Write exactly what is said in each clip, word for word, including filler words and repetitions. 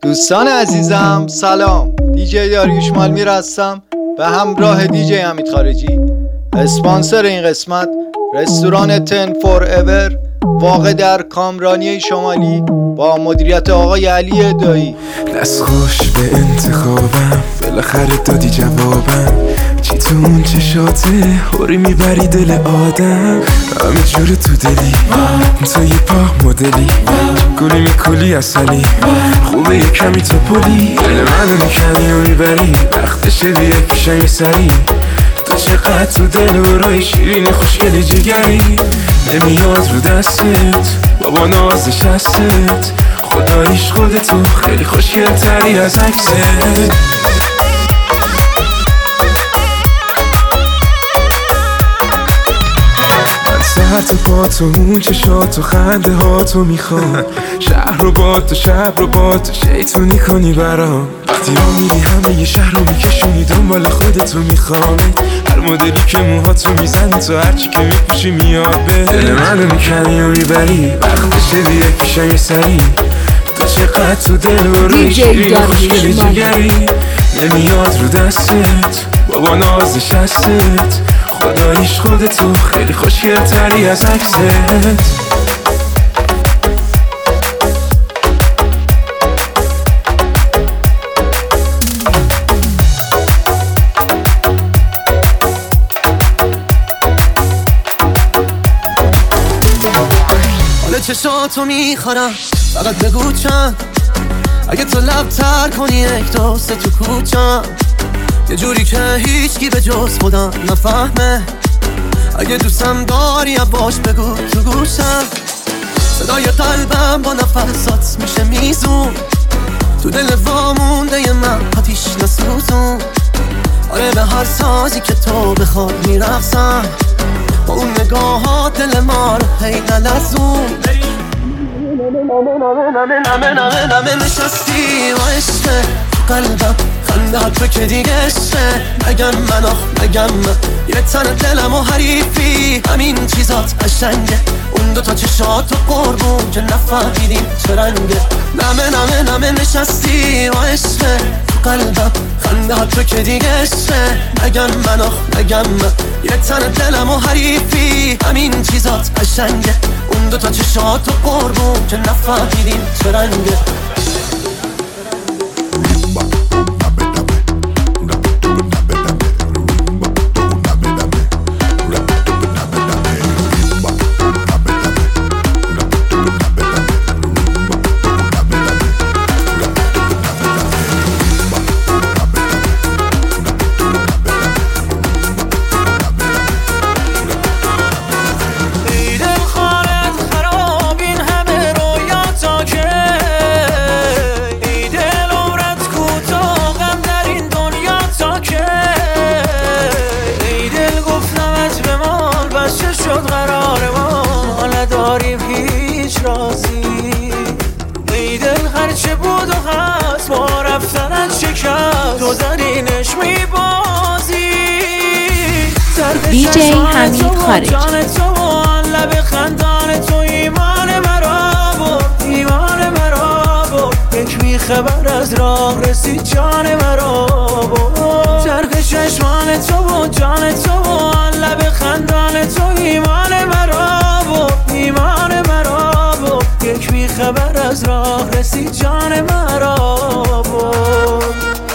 دوستان عزیزم سلام، دیجی داریوش مالمیر هستم به همراه دیجی حمید خارجی. اسپانسر این قسمت رستوران تن فور ایور واقع در کامرانی شمالی با مدیریت آقای علی دایی. دست خوش به انتخابم، بالاخره دادی جوابم. چی تو اون چشاته هوری میبری دل آدم. همه جور تو دلی تو یه پا مدلی، گلی میکلی اصلی، خوبه یه کمی تو پلی. دل منو میکنی و میبری، وقتشه بیا پیشم یه سری. تو چقدر تو دل و رای شیرین خوشگلی جگری. نمیاد رو دستت بابا نازش هستت، خداییش خودتو خیلی خوشگل تری از عکست. سر تو با تو اون چشات و خنده ها تو میخوام. شهر رو با تو شب رو با تو شیطونی کنی برام. وقتی رو میری همه یه شهر رو میکشونی دنبال خودتو میخوامه. هر مدلی که موها تو میزنی تو هرچی که میپوشی میاد به دل منو میکنی و میبری، وقتشه بیا پیشم یه سری. تو چقدر تو دل و روی شیرین خوشگلی جگری. نمیاد رو دستت بابا نازش هستت، خداییش خودتو خیلی خوشگل تری از عکست. حالا چشاتو میخورم فقط بگو چند، اگه تو لب تر کنی یک دوست تو کوچم. یه جوری که هیچکی به جز خودم نفهمه. اگه دوستم داری باش بگو تو گوشم. صدای قلبم با نفسات میشه میزون، تو دل وامونده ی من آتیش نسوزون. آره به هر سازی که تو بخواد میرقصم، با اون نگاهات دل ما رو هی نلزون. نمه نمه نمه نمه نشستی و عشقه تو قلبم، خندهات تو که دیگه عشقه. نگم من آخ نگم من، یه تن دلم و حریفی، همین چیزات قشنگه. اون دوتا چشات و قربون که نفهمیدیم چه رنگه. نمه نمه نمه نشستی و عشقه تو قلبم، خندهات تو که دیگه عشقه. نگم من آخ نگم من، یه تن دلم و حریفی، همین چیزات قشنگه. اون دوتا چشات و قربون که نفهمیدیم چه رنگه. دیجی حمید خارجی. جان تو لب خندان تو ایمان مرا برد، ایمان مرا برد. یک می خبر از راه رسید جان مرا برد. چرخ چشمان تو و جان تو لب خندان تو ایمان مرا برد، ایمان مرا برد. یک می خبر از راه رسید جان مرا برد.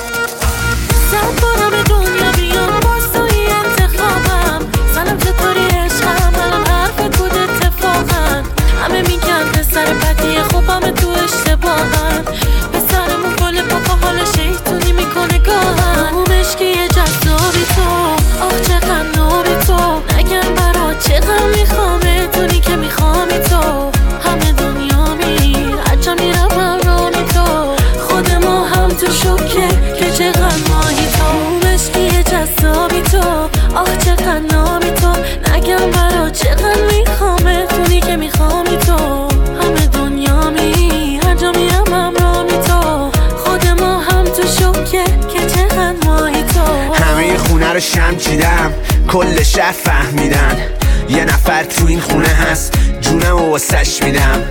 سب برم به دنیا بیام باز توی انتخابم. سلام چطوری عشقم، الان حرفت بود اتفاقا. همه میگن پسر بدی خوبم تو اشتباهم. پسرمون گل پاپا حال شیطونی میکنه گاهن. اون عشقی جذابی تو، آخ چقدر نابی تو. نگم برا چقدر میخوامه دونی که میخوامی تو. همه دنیا می عجب میرم همرامی تو. خود ما هم تو شکه که چقدر ماهی تو. اون عشقی جذابی تو، آخ چقدر نابی تو. نگم برا چقدر میخوامه دونی که میخوامی تو. همه دنیا می عجب میرم همرامی تو. خود ما هم تو شکه که چقدر ماهی تو. همه خونه رو شم چیدم، کل شهر فهمیدن یه نفر تو این خونه هست، جونم و واسش میدم.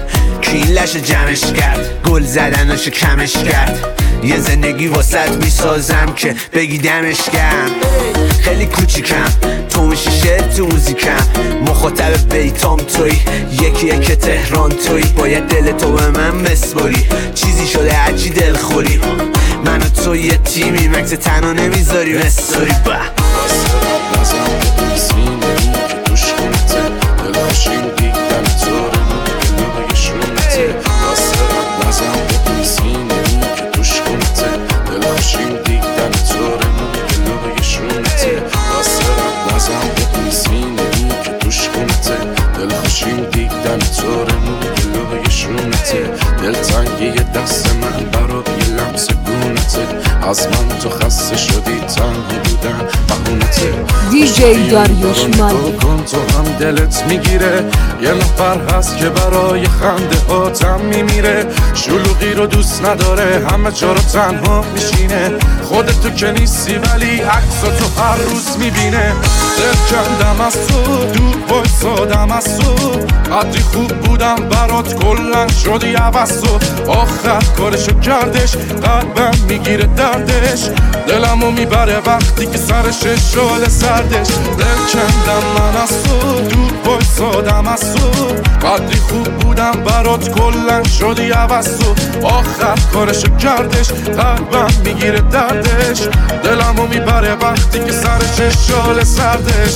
کیلش جمعش کرد، گل زدناشو کمش کرد. یه زندگی واسط میسازم که بگی دمش گرم. خیلی کوچیکم تو میشی شعر تو موزیکم، مخاطب بیتام توی، یکی یک تهران توی. باید دل تو به من بسپاری، چیزی شده هرچی دل خوری. من و تو یه تیمی، مکس تنها نمیذاری بساری. با نزم به سینه که توش کنته، دل خوشیم دیدم زاره دلوی شونته. نصرت نزم به سینه که توش کنته، دل خوشیم دیدم زاره دلوی شونته. نصرت نزم به سینه که توش کنته، دل خوشیم دیدم زاره دلوی شونته. دل تنگی دست من برات یه لمس گونته، از من تو خسته شدی تنها بودم بهونته. دیجی داریوش مالکی کن تو هم دلت میگیره، یه نفر هست که برای خنده هاتم میمیره. شلوغی رو دوست نداره، همه جا رو تنها میشینه. خودت تو که نیستی ولی عکسا تو هر روز میبینه. دل کندم از تو، دور بایستادم از تو، قدری خوب بودم برات کلن شدی عوض تو. آخر کارشو کردش، قلبم میگیره دردش، دلمو میبره وقتی که سرش شعله سردش. دل کندم من از تو، دور بایستادم از تو، قدری خوب بودم برات کلن شدی عوض تو. آخر کارشو کردش، قلبم میگیره دردش، دلمو میبره وقتی که سرش شعله سردش.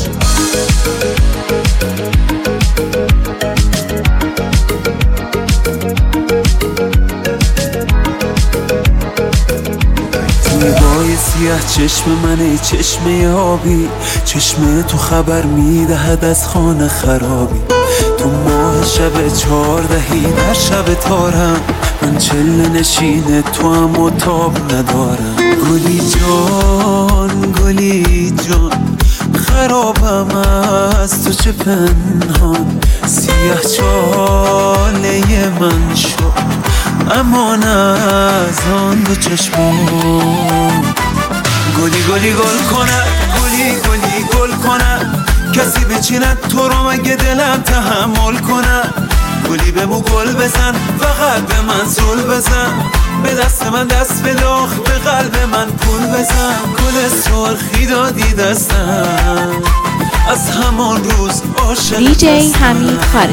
موهای سیاه چشم منه، چشم آبی، چشم تو خبر میدهد از خانه خرابی. تو ماه شب چهاردهی در شب تارم، من چله نشینه تو هم و تاب ندارم. گلی جان گلی جان خرابم از تو چه پنهان. سیاه چاله من شد امان از آن دو چشمان. گلی گلی گل کنه، گلی گلی گل کنه، کسی بچیند تو رو مگه دلم تحمل کنه. گلی بمو گل بزن، فقط به من زل بزن، به دست من دست بلاخ، به قلب من پول بزن. گل سرخی دادی دستم، از همان روز عاشق دیجی حمید خارجی.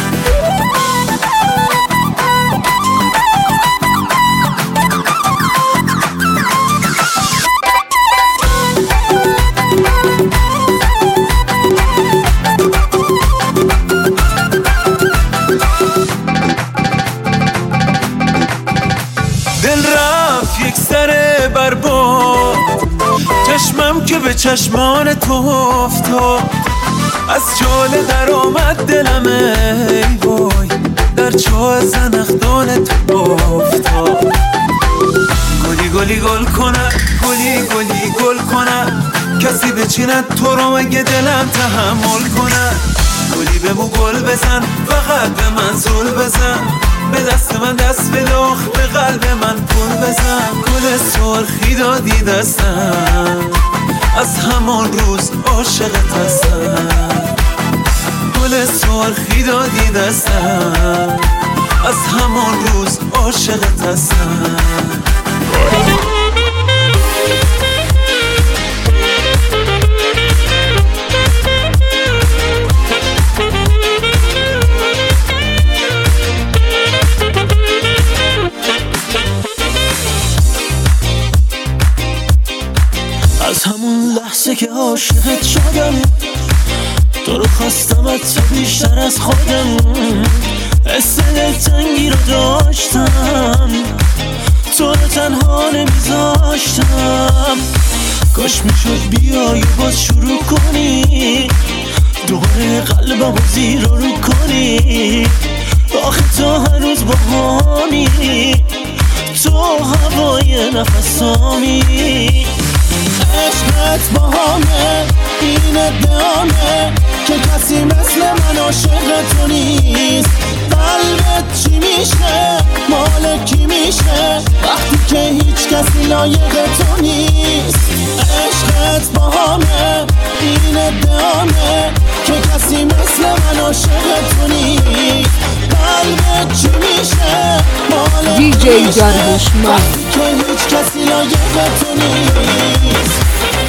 چشمم که به چشمان تو افتاد، از چاله در آمد دلم ای وای، در چاه زنخدان تو افتاد. گلی گلی گل کنه، گلی گلی گل کنه، کسی بچیند تو رو مگه دلم تحمل کنه. گلی بمو گل بزن، فقط به من زل بزن، به دست من دست بلاخ، به قلب من پول بزن. گل سرخی دادی دستم، از همان روز عاشقت هستم. گل سرخی دادی دستم، از همان روز عاشقت هستم. از همون لحظه که عاشقت شدم، تو رو خواستم حتی بیشتر از خودم. حس دلتنگی رو داشتم، تو رو تنها نمیذاشتم. کاش میشد بیای و باز شروع کنی، دوباره قلبم رو زیر رو کنی. آخه تو هنوز بهانی، تو هوای نفسامی. عشقت با همه این ادعامه که کسی مثل من عاشق تو نیست. قلبت چی میشه، مال کی میشه، وقتی که هیچ کسی لایق تو نیست. عشقت با همه این ادعامه که کسی مثل من عاشق تو نیست. قلبت چی میشه مال دی جی داریوش مال وقتی که هیچ کسی لایق تو نیست.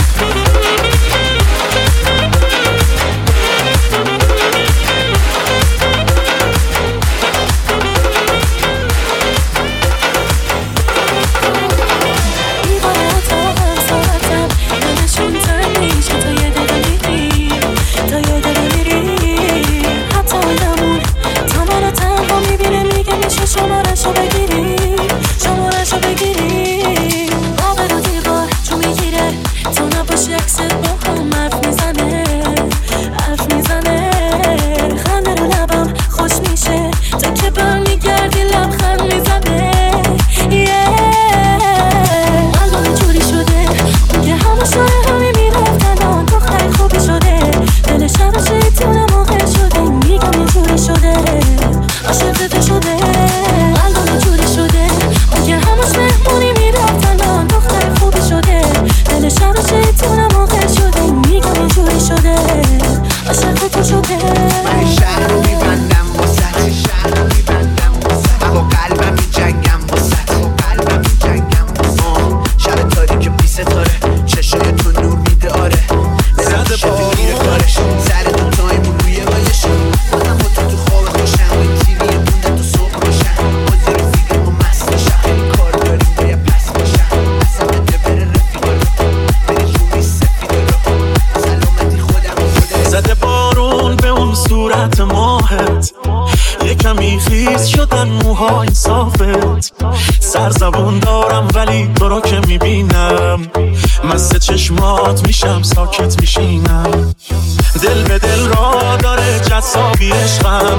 سرزبون دارم ولی تو رو که میبینم مست چشمات میشم ساکت میشینم. دل به دل را داره جذابی عشقم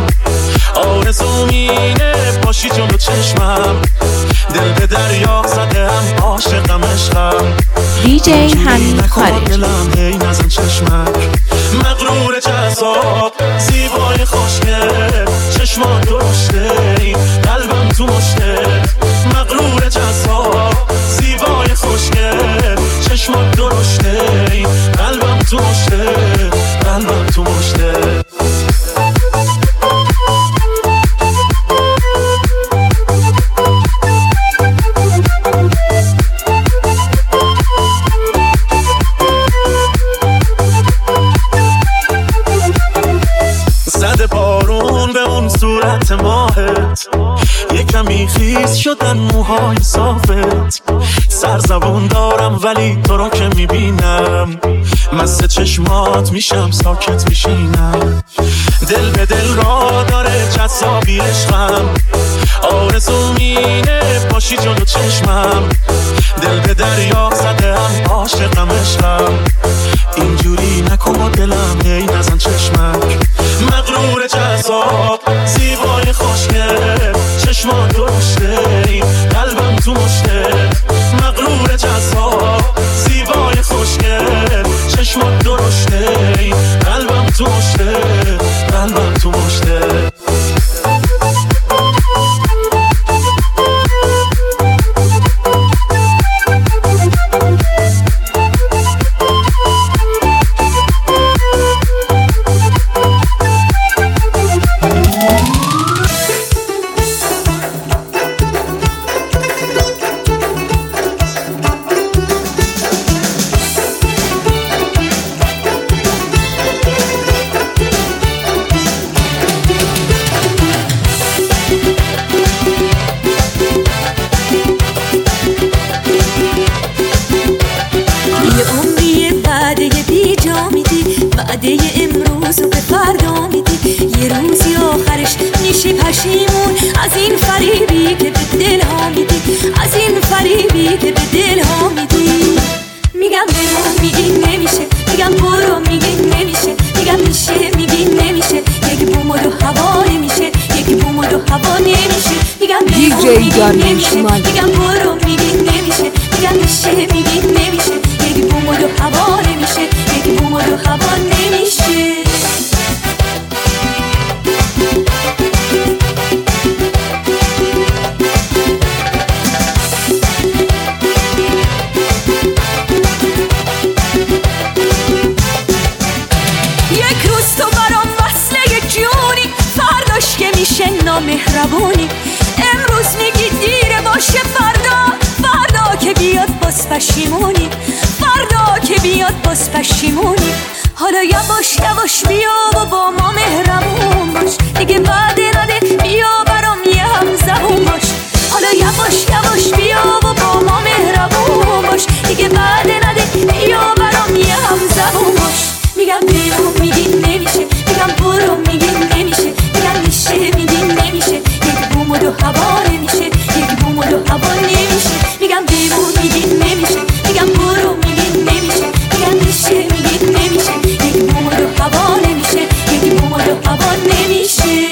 آرزوم اینه باشی جلو چشمم. دل به دریا زده هم عاشقم عشقم. دی جی حمید خارجی دلم هی نزن چشمک مغرور جذاب زیبای خوشگل چشمات درشته قلبم تو مشته. مغرور جذاب زیبای خوشگل چشمات درشته قلبم تو مشته قلبم تو مشته. زده بارون به اون صورت ماهت یه کمی خیس شدن موهای صافت. سرزبون دارم ولی تو رو که میبینم مست چشمات میشم ساکت میشینم. دل به دل را داره جذابی عشقم آرزوم اینه باشی جلو چشمم. دل به دریا زده هم عاشقم عشقم. اینجوری نکن با دلم هی نزن چشمک مغرور جذاب زیبای خوشگل چشمان درشته قلبم تو مشته. مغرور جذاب زیبای خوشگل چشمان درشته قلبم تو مشته قلبم تو مشته. دی جی داریوش مال میگم برو میگی نمیشه میگم میشه میگی نمیشه یکی بوم و دو هوا نمیشه یکی بوم و دو هوا نمیشه. حالا یواش یواش بیا و با ما مهربون باش، دیگه بعد نده بیا برام یه هم زبون باش. حالا یواش یواش بیا و با ما مهربون باش، دیگه بعد نده بیا برام یه هم زبون باش. میگم بگو میگی نمیشه، میگم برو میگی نمیشه، میگم میشه میگی نمیشه، یک بوم و دو هوا نمیشه، یک بوم و دو هوا نمیشه. میگم بگو میگی نمیشه، میگم برو میگی نمیشه، میگم میشه میگی نمیشه، یک بوم و دو هوا نمیشه، یک بوم و دو هوا نمیشه.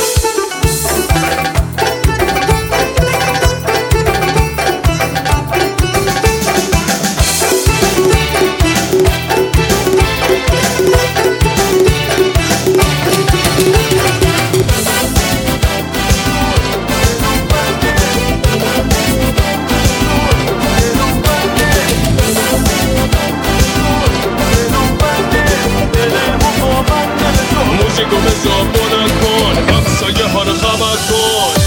موزیکو بذار بلند کن، همسایه ها رو خبر کن.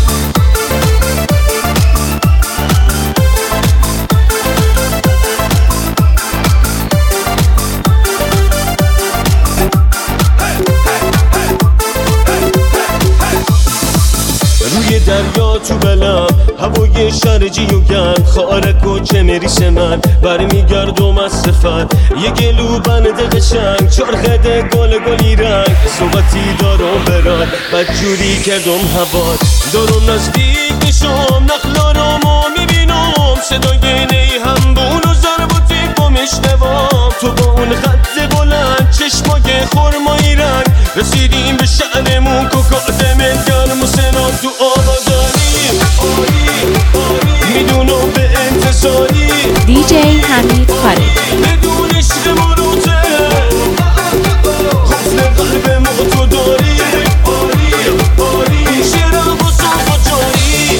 روی دریا تو بلم هوای شرجی و گرم، خارک و چمریش من برمیگردم از سفر. یه گلو بنده قشنگ چرخده گل گلی رنگ، صحبتی دارم برن بدجوری کردم هوات. دارم نزدیک میشم نخلا رو میبینم، صدای نی همبون و ضرب و تیپ و میشنوم. تو با اون خط بلند چشمای خرمایی رنگ، رسیدیم به شأنمون که قدمت گرم و سنا تو آبادانی. میدونم به انتصاری دی جی حمید خارجی بدون عشق مروته خفل قلب ما تو داری. شرم و صاف و جاری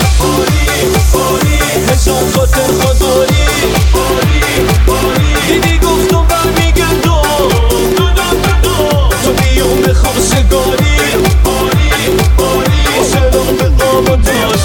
حساب خاطر خداری. دیدی گفتم برمیگردم تو بیام به خواستگاری. سلام به آبادان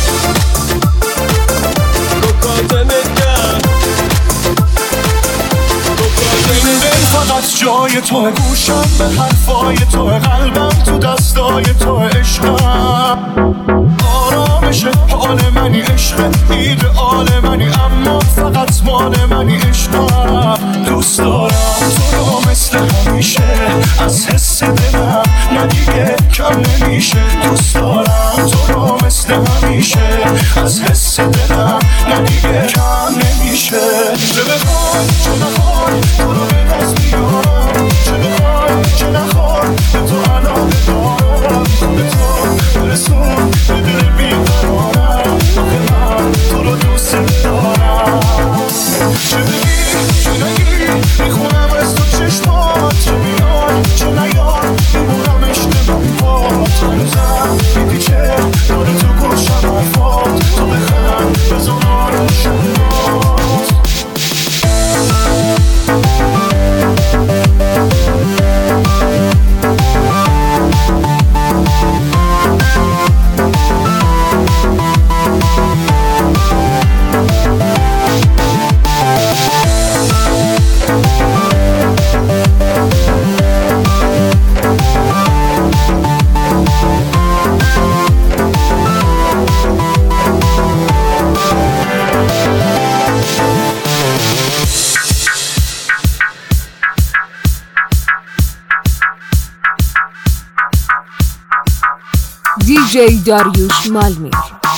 فقط جای تو گوشم به حرفای تو، قلبم تو دستای تو، عشقم آرامش حال منی، عشق ایدئال منی، اما فقط مال منی. عشقم دوست دارم تو رو مثل همیشه، از حس دلم نه دیگه کم نمیشه. دوست دارم تو رو مثل همیشه، از حس دلم نه دیگه کم نمیشه. چه بخوای چه نخوای تو رو به دست بیارم، چه بخوای چه نخوای به تو علاقه دارم. به تو برسون به دل بیقرارم، آخه من تو رو دوست دارم. چه بگی چه نگی میخونم از تو چشمات، چه بیای چه نیای میمونم اشتباه بات. هنوزم میدی که داره تو گوشم حرفات، تو بخند بزن آروشم بات. دی جی داریوش مالمیر.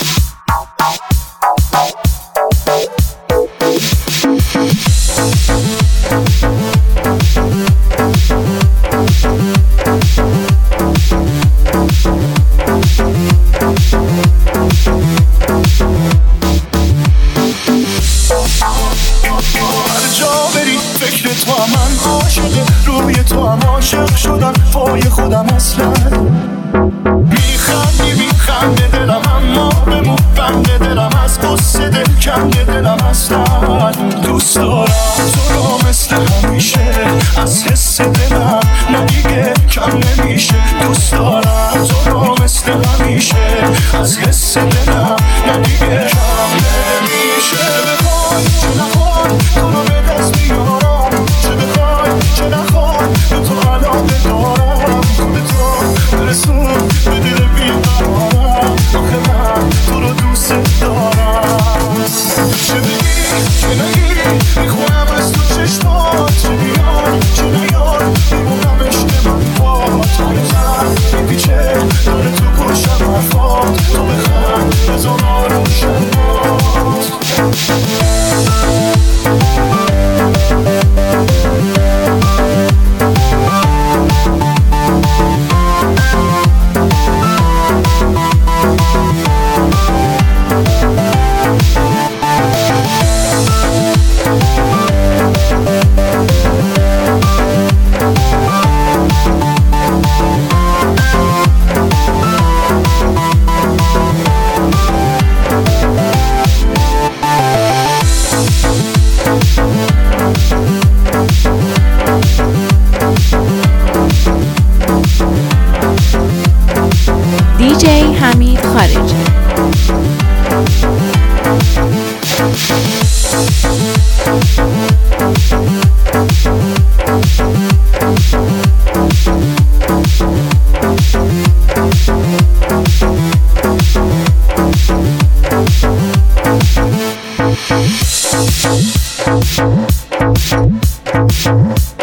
فکر تو هم من عاشقه، روی تو هم عاشق شدم پای خودم اصلا. میخندی میخنده دلم اما بمون بنده دلم، از قصه دل کنده دلم اصلا. دوست دارم تو رو مثل همیشه، از حس دلم نه دیگه کم نمیشه. دوست دارم تو رو مثل همیشه، از حس دلم نه دیگه کم نمیشه. بخوای چه نخوای تو رو به دست میارم، چه بخوای چه نخوای خارجی. We'll be right back.